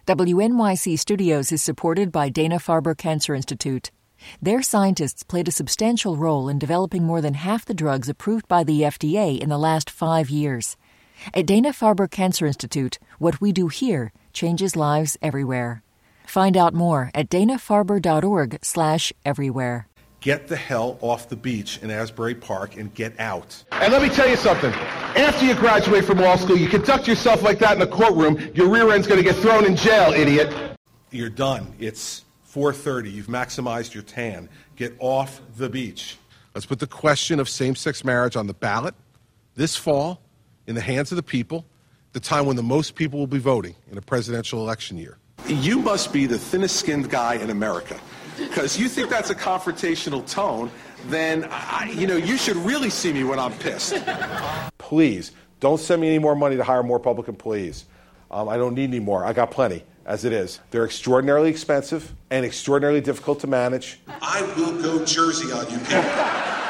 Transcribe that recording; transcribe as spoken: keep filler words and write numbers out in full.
W N Y C Studios is supported by Dana-Farber Cancer Institute. Their scientists played a substantial role in developing more than half the drugs approved by the F D A in the last five years. At Dana-Farber Cancer Institute, what we do here changes lives everywhere. Find out more at dana-farber.org slash everywhere. Get the hell off the beach in Asbury Park and get out. And let me tell you something. After you graduate from law school, you conduct yourself like that in a courtroom, your rear end's going to get thrown in jail, idiot. You're done. It's four thirty. You've maximized your tan. Get off the beach. Let's put the question of same-sex marriage on the ballot this fall in the hands of the people, the time when the most people will be voting in a presidential election year. You must be the thinnest-skinned guy in America. Because you think that's a confrontational tone, then, I, you know, you should really see me when I'm pissed. Please, don't send me any more money to hire more public employees. Um, I don't need any more. I got plenty, as it is. They're extraordinarily expensive and extraordinarily difficult to manage. I will go Jersey on you people.